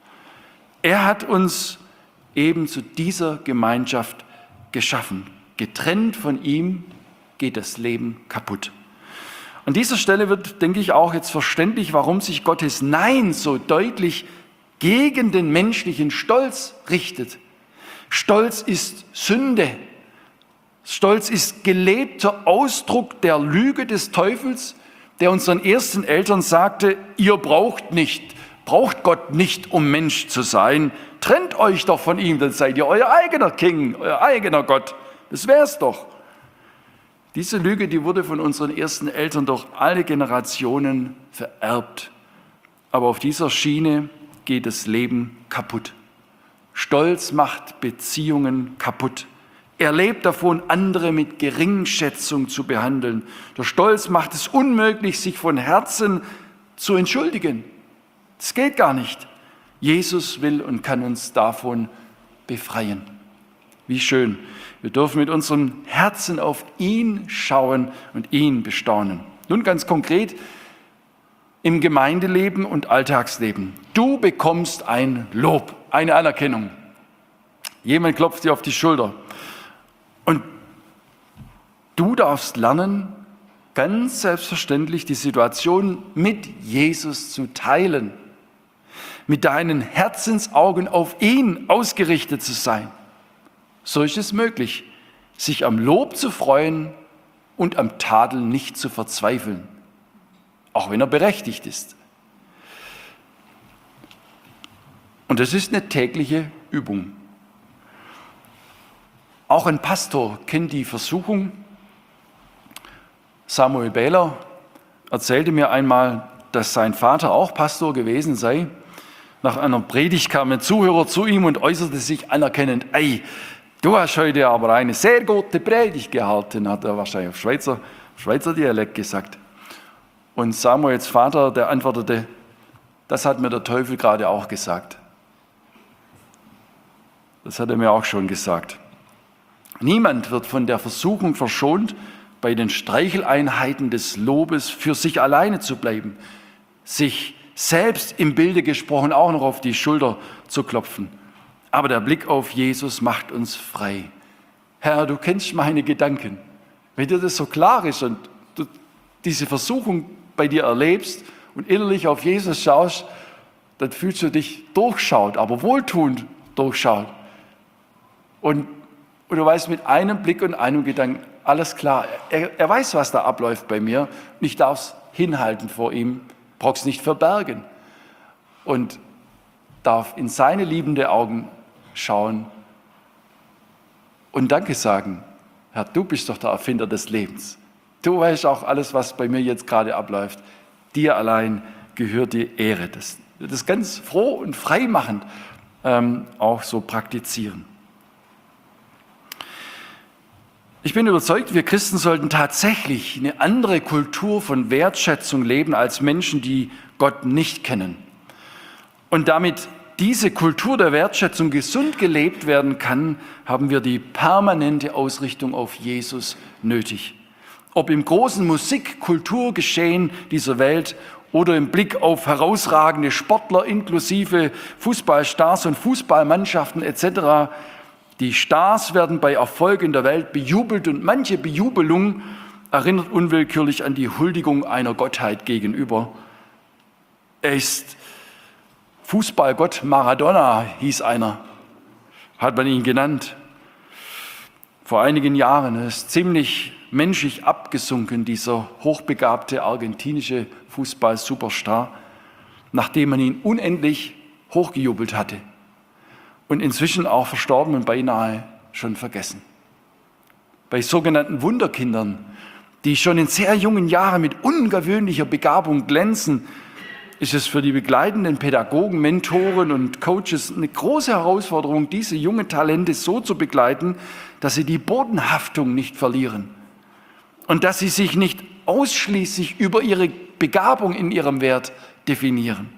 Er hat uns eben zu dieser Gemeinschaft geschaffen. Getrennt von ihm geht das Leben kaputt. An dieser Stelle wird, denke ich, auch jetzt verständlich, warum sich Gottes Nein so deutlich gegen den menschlichen Stolz richtet. Stolz ist Sünde. Stolz ist gelebter Ausdruck der Lüge des Teufels, der unseren ersten Eltern sagte, ihr braucht nicht, braucht Gott nicht, um Mensch zu sein. Trennt euch doch von ihm, dann seid ihr euer eigener King, euer eigener Gott. Das wär's doch. Diese Lüge, die wurde von unseren ersten Eltern durch alle Generationen vererbt. Aber auf dieser Schiene geht das Leben kaputt. Stolz macht Beziehungen kaputt. Er lebt davon, andere mit Geringschätzung zu behandeln. Der Stolz macht es unmöglich, sich von Herzen zu entschuldigen. Das geht gar nicht. Jesus will und kann uns davon befreien. Wie schön. Wir dürfen mit unserem Herzen auf ihn schauen und ihn bestaunen. Nun ganz konkret im Gemeindeleben und Alltagsleben. Du bekommst ein Lob, eine Anerkennung. Jemand klopft dir auf die Schulter. Und du darfst lernen, ganz selbstverständlich die Situation mit Jesus zu teilen, mit deinen Herzensaugen auf ihn ausgerichtet zu sein. So ist es möglich, sich am Lob zu freuen und am Tadel nicht zu verzweifeln, auch wenn er berechtigt ist. Und das ist eine tägliche Übung. Auch ein Pastor kennt die Versuchung. Samuel Behler erzählte mir einmal, dass sein Vater auch Pastor gewesen sei. Nach einer Predigt kam ein Zuhörer zu ihm und äußerte sich anerkennend: Ei, du hast heute aber eine sehr gute Predigt gehalten, hat er wahrscheinlich auf Schweizer, Schweizer Dialekt gesagt. Und Samuels Vater, der antwortete: Das hat mir der Teufel gerade auch gesagt. Das hat er mir auch schon gesagt. Niemand wird von der Versuchung verschont, bei den Streicheleinheiten des Lobes für sich alleine zu bleiben, sich selbst im Bilde gesprochen auch noch auf die Schulter zu klopfen. Aber der Blick auf Jesus macht uns frei. Herr, du kennst meine Gedanken. Wenn dir das so klar ist und du diese Versuchung bei dir erlebst und innerlich auf Jesus schaust, dann fühlst du dich durchschaut, aber wohltuend durchschaut. Und, und du weißt mit einem Blick und einem Gedanken, alles klar, er, er weiß, was da abläuft bei mir und ich darf es hinhalten vor ihm, brauche es nicht verbergen und darf in seine liebende Augen schauen und Danke sagen. Herr, du bist doch der Erfinder des Lebens. Du weißt auch alles, was bei mir jetzt gerade abläuft. Dir allein gehört die Ehre. Das, das ganz froh und freimachend ähm, auch so praktizieren. Ich bin überzeugt, wir Christen sollten tatsächlich eine andere Kultur von Wertschätzung leben als Menschen, die Gott nicht kennen. Und damit diese Kultur der Wertschätzung gesund gelebt werden kann, haben wir die permanente Ausrichtung auf Jesus nötig. Ob im großen Musik-Kulturgeschehen dieser Welt oder im Blick auf herausragende Sportler inklusive Fußballstars und Fußballmannschaften et cetera. Die Stars werden bei Erfolg in der Welt bejubelt und manche Bejubelung erinnert unwillkürlich an die Huldigung einer Gottheit gegenüber. Er ist Fußballgott Maradona, hieß einer, hat man ihn genannt. Vor einigen Jahren. Er ist ziemlich menschlich abgesunken, dieser hochbegabte argentinische Fußball-Superstar, nachdem man ihn unendlich hochgejubelt hatte. Und inzwischen auch verstorben und beinahe schon vergessen. Bei sogenannten Wunderkindern, die schon in sehr jungen Jahren mit ungewöhnlicher Begabung glänzen, ist es für die begleitenden Pädagogen, Mentoren und Coaches eine große Herausforderung, diese jungen Talente so zu begleiten, dass sie die Bodenhaftung nicht verlieren und dass sie sich nicht ausschließlich über ihre Begabung in ihrem Wert definieren.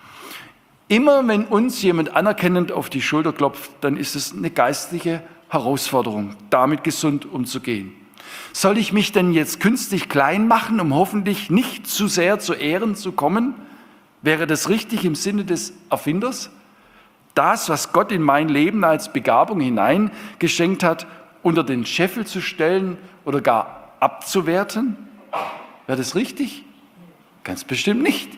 Immer wenn uns jemand anerkennend auf die Schulter klopft, dann ist es eine geistliche Herausforderung, damit gesund umzugehen. Soll ich mich denn jetzt künstlich klein machen, um hoffentlich nicht zu sehr zu Ehren zu kommen? Wäre das richtig im Sinne des Erfinders? Das, was Gott in mein Leben als Begabung hineingeschenkt hat, unter den Scheffel zu stellen oder gar abzuwerten? Wäre das richtig? Ganz bestimmt nicht.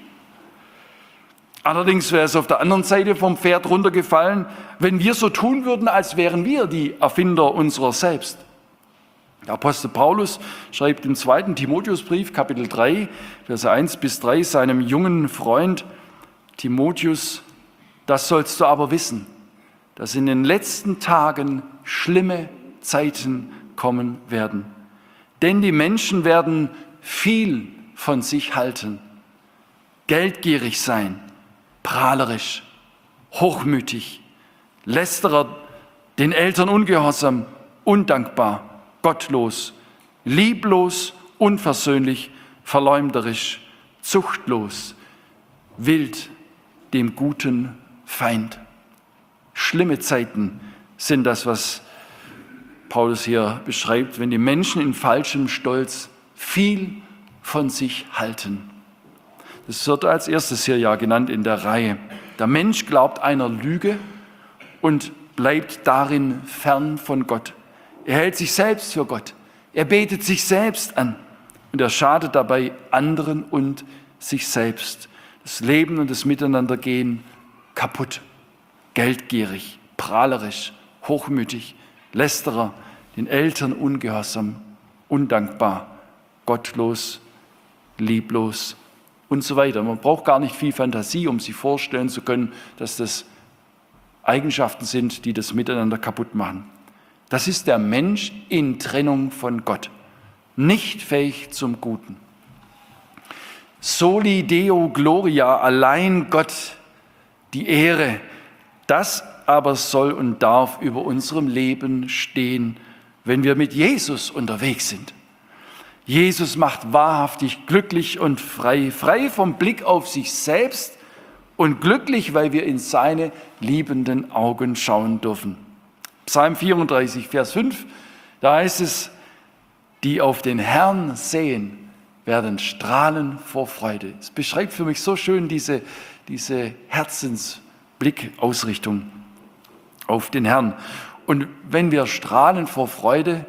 Allerdings wäre es auf der anderen Seite vom Pferd runtergefallen, wenn wir so tun würden, als wären wir die Erfinder unserer selbst. Der Apostel Paulus schreibt im zweiten Timotheusbrief, Kapitel drei, Verse eins bis drei, seinem jungen Freund Timotheus: Das sollst du aber wissen, dass in den letzten Tagen schlimme Zeiten kommen werden. Denn die Menschen werden viel von sich halten, geldgierig sein, prahlerisch, hochmütig, Lästerer, den Eltern ungehorsam, undankbar, gottlos, lieblos, unversöhnlich, verleumderisch, zuchtlos, wild, dem guten Feind. Schlimme Zeiten sind das, was Paulus hier beschreibt, wenn die Menschen in falschem Stolz viel von sich halten. Das wird als erstes hier ja genannt in der Reihe. Der Mensch glaubt einer Lüge und bleibt darin fern von Gott. Er hält sich selbst für Gott. Er betet sich selbst an. und er schadet dabei anderen und sich selbst. Das Leben und das Miteinandergehen kaputt, geldgierig, prahlerisch, hochmütig, Lästerer, den Eltern ungehorsam, undankbar, gottlos, lieblos und so weiter. Man braucht gar nicht viel Fantasie, um sich vorstellen zu können, dass das Eigenschaften sind, die das Miteinander kaputt machen. Das ist der Mensch in Trennung von Gott, nicht fähig zum Guten. Soli Deo Gloria, allein Gott die Ehre, das aber soll und darf über unserem Leben stehen, wenn wir mit Jesus unterwegs sind. Jesus macht wahrhaftig glücklich und frei, frei vom Blick auf sich selbst und glücklich, weil wir in seine liebenden Augen schauen dürfen. Psalm vierunddreißig, Vers fünf, da heißt es, die auf den Herrn sehen, werden strahlen vor Freude. Es beschreibt für mich so schön diese, diese Herzensblickausrichtung auf den Herrn. Und wenn wir strahlen vor Freude,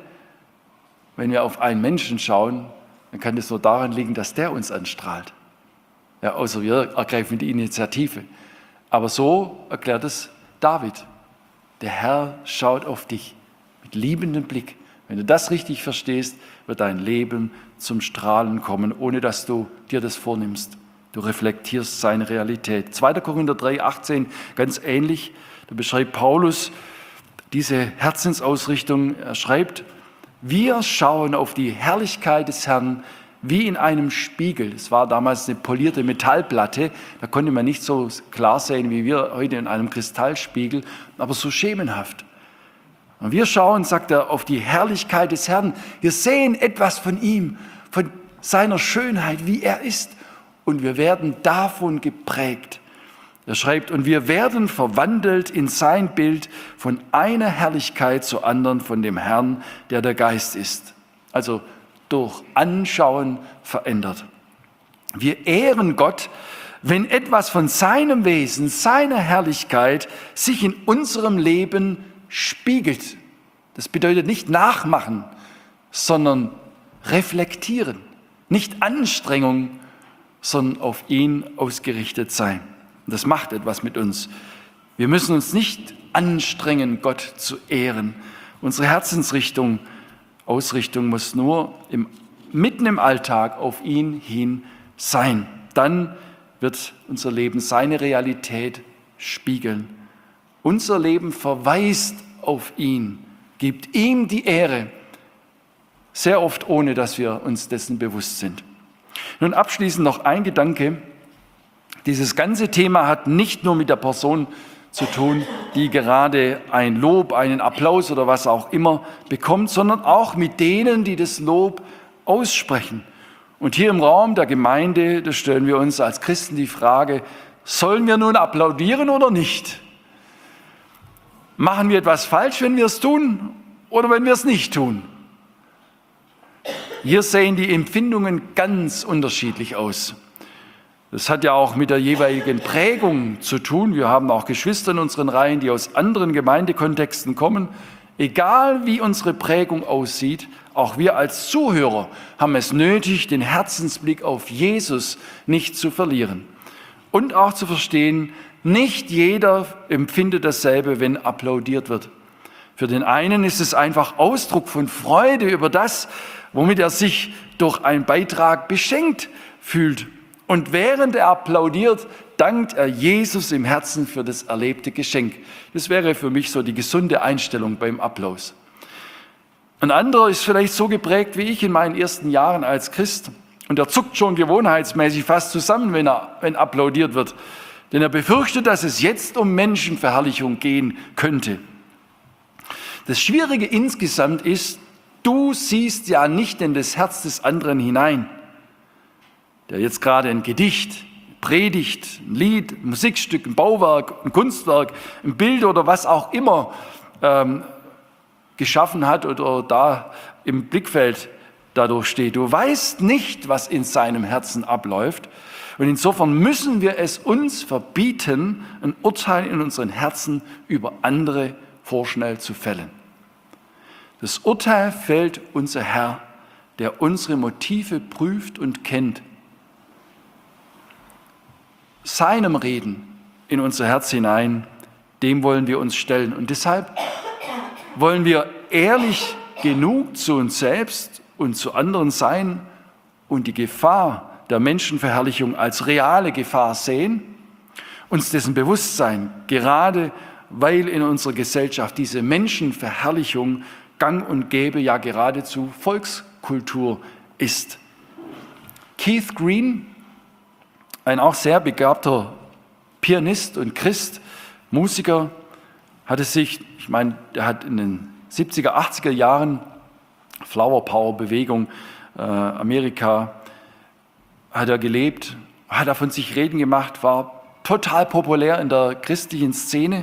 wenn wir auf einen Menschen schauen, dann kann es nur daran liegen, dass der uns anstrahlt. Ja, außer wir ergreifen die Initiative. Aber so erklärt es David. Der Herr schaut auf dich mit liebendem Blick. Wenn du das richtig verstehst, wird dein Leben zum Strahlen kommen, ohne dass du dir das vornimmst. Du reflektierst seine Realität. zweiter Korinther drei, achtzehn, ganz ähnlich. Da beschreibt Paulus diese Herzensausrichtung. Er schreibt, wir schauen auf die Herrlichkeit des Herrn wie in einem Spiegel. Es war damals eine polierte Metallplatte, da konnte man nicht so klar sehen wie wir heute in einem Kristallspiegel, aber so schemenhaft. Und wir schauen, sagt er, auf die Herrlichkeit des Herrn. Wir sehen etwas von ihm, von seiner Schönheit, wie er ist. Und wir werden davon geprägt. Er schreibt, und wir werden verwandelt in sein Bild von einer Herrlichkeit zur anderen von dem Herrn, der der Geist ist. Also durch Anschauen verändert. Wir ehren Gott, wenn etwas von seinem Wesen, seiner Herrlichkeit sich in unserem Leben spiegelt. Das bedeutet nicht nachmachen, sondern reflektieren. Nicht Anstrengung, sondern auf ihn ausgerichtet sein. Und das macht etwas mit uns. Wir müssen uns nicht anstrengen, Gott zu ehren. Unsere Herzensrichtung, Ausrichtung muss nur im, mitten im Alltag auf ihn hin sein. Dann wird unser Leben seine Realität spiegeln. Unser Leben verweist auf ihn, gibt ihm die Ehre, sehr oft ohne, dass wir uns dessen bewusst sind. Nun abschließend noch ein Gedanke. Dieses ganze Thema hat nicht nur mit der Person zu tun, die gerade ein Lob, einen Applaus oder was auch immer bekommt, sondern auch mit denen, die das Lob aussprechen. Und hier im Raum der Gemeinde, da stellen wir uns als Christen die Frage, sollen wir nun applaudieren oder nicht? Machen wir etwas falsch, wenn wir es tun oder wenn wir es nicht tun? Hier sehen die Empfindungen ganz unterschiedlich aus. Das hat ja auch mit der jeweiligen Prägung zu tun. Wir haben auch Geschwister in unseren Reihen, die aus anderen Gemeindekontexten kommen. Egal wie unsere Prägung aussieht, auch wir als Zuhörer haben es nötig, den Herzensblick auf Jesus nicht zu verlieren. Und auch zu verstehen, nicht jeder empfindet dasselbe, wenn applaudiert wird. Für den einen ist es einfach Ausdruck von Freude über das, womit er sich durch einen Beitrag beschenkt fühlt. Und während er applaudiert, dankt er Jesus im Herzen für das erlebte Geschenk. Das wäre für mich so die gesunde Einstellung beim Applaus. Ein anderer ist vielleicht so geprägt wie ich in meinen ersten Jahren als Christ. Und er zuckt schon gewohnheitsmäßig fast zusammen, wenn, er, wenn applaudiert wird. Denn er befürchtet, dass es jetzt um Menschenverherrlichung gehen könnte. Das Schwierige insgesamt ist, du siehst ja nicht in das Herz des anderen hinein, der jetzt gerade ein Gedicht, Predigt, ein Lied, ein Musikstück, ein Bauwerk, ein Kunstwerk, ein Bild oder was auch immer ähm, geschaffen hat oder da im Blickfeld dadurch steht. Du weißt nicht, was in seinem Herzen abläuft. Und insofern müssen wir es uns verbieten, ein Urteil in unseren Herzen über andere vorschnell zu fällen. Das Urteil fällt unser Herr, der unsere Motive prüft und kennt. Seinem Reden in unser Herz hinein, dem wollen wir uns stellen. Und deshalb wollen wir ehrlich genug zu uns selbst und zu anderen sein und die Gefahr der Menschenverherrlichung als reale Gefahr sehen, uns dessen bewusst sein, gerade weil in unserer Gesellschaft diese Menschenverherrlichung gang und gäbe, ja geradezu Volkskultur ist. Keith Green, ein auch sehr begabter Pianist und Christ, Musiker, hatte sich, ich meine, er hat in den siebziger, achtziger Jahren Flower Power Bewegung, äh, Amerika, hat er gelebt, hat er von sich reden gemacht, war total populär in der christlichen Szene.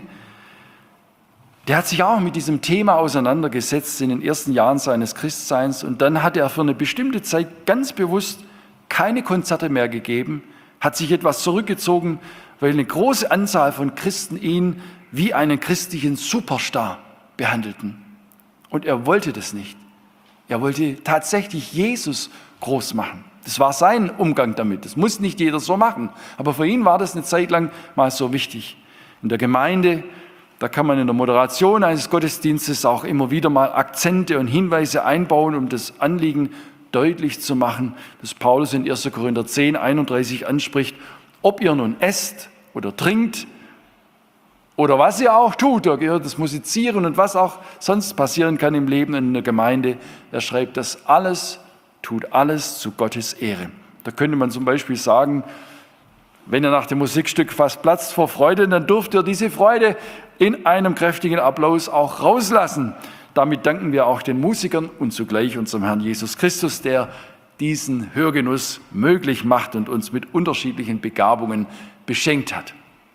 Der hat sich auch mit diesem Thema auseinandergesetzt in den ersten Jahren seines Christseins und dann hat er für eine bestimmte Zeit ganz bewusst keine Konzerte mehr gegeben, hat sich etwas zurückgezogen, weil eine große Anzahl von Christen ihn wie einen christlichen Superstar behandelten. Und er wollte das nicht. Er wollte tatsächlich Jesus groß machen. Das war sein Umgang damit. Das muss nicht jeder so machen. Aber für ihn war das eine Zeit lang mal so wichtig. In der Gemeinde, da kann man in der Moderation eines Gottesdienstes auch immer wieder mal Akzente und Hinweise einbauen, um das Anliegen deutlich zu machen, dass Paulus in erster Korinther zehn, einunddreißig anspricht, ob ihr nun esst oder trinkt oder was ihr auch tut, da gehört das Musizieren und was auch sonst passieren kann im Leben in der Gemeinde. Er schreibt, das alles, tut alles zu Gottes Ehre. Da könnte man zum Beispiel sagen, wenn ihr nach dem Musikstück fast platzt vor Freude, dann dürft ihr diese Freude in einem kräftigen Applaus auch rauslassen. Damit danken wir auch den Musikern und zugleich unserem Herrn Jesus Christus, der diesen Hörgenuss möglich macht und uns mit unterschiedlichen Begabungen beschenkt hat.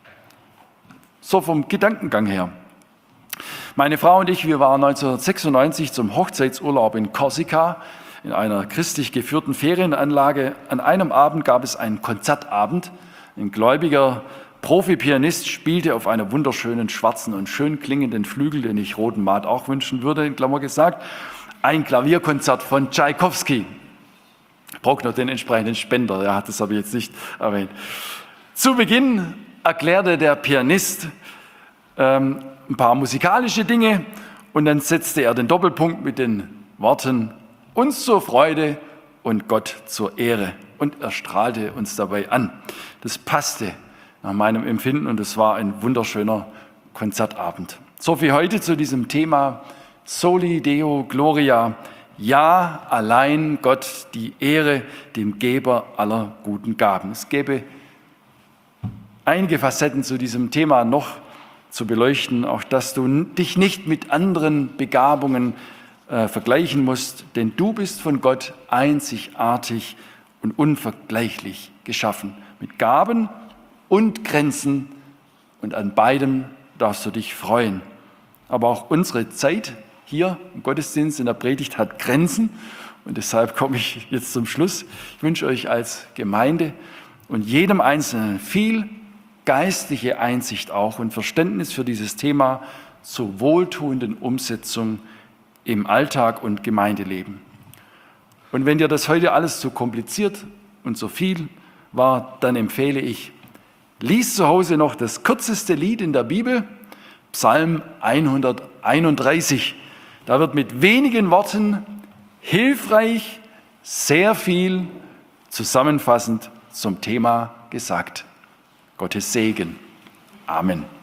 So vom Gedankengang her. Meine Frau und ich, wir waren neunzehnhundertsechsundneunzig zum Hochzeitsurlaub in Korsika in einer christlich geführten Ferienanlage. An einem Abend gab es einen Konzertabend. Ein gläubiger Profi-Pianist spielte auf einem wunderschönen schwarzen und schön klingenden Flügel, den ich Roten Maat auch wünschen würde, in Klammer gesagt, ein Klavierkonzert von Tschaikowski. Ich brauche noch den entsprechenden Spender, ja, das habe ich jetzt nicht erwähnt. Zu Beginn erklärte der Pianist ähm, ein paar musikalische Dinge und dann setzte er den Doppelpunkt mit den Worten uns zur Freude und Gott zur Ehre. Und er strahlte uns dabei an. Das passte nach meinem Empfinden und es war ein wunderschöner Konzertabend. So viel heute zu diesem Thema Soli Deo Gloria. Ja, allein Gott die Ehre, dem Geber aller guten Gaben. Es gäbe einige Facetten zu diesem Thema noch zu beleuchten, auch dass du dich nicht mit anderen Begabungen äh, vergleichen musst, denn du bist von Gott einzigartig und unvergleichlich geschaffen, mit Gaben und Grenzen und an beidem darfst du dich freuen. Aber auch unsere Zeit hier im Gottesdienst, in der Predigt hat Grenzen und deshalb komme ich jetzt zum Schluss. Ich wünsche euch als Gemeinde und jedem Einzelnen viel geistliche Einsicht auch und Verständnis für dieses Thema zur wohltuenden Umsetzung im Alltag und Gemeindeleben. Und wenn dir das heute alles zu kompliziert und zu viel war, dann empfehle ich, lies zu Hause noch das kürzeste Lied in der Bibel, Psalm hunderteinunddreißig. Da wird mit wenigen Worten hilfreich sehr viel zusammenfassend zum Thema gesagt. Gottes Segen. Amen.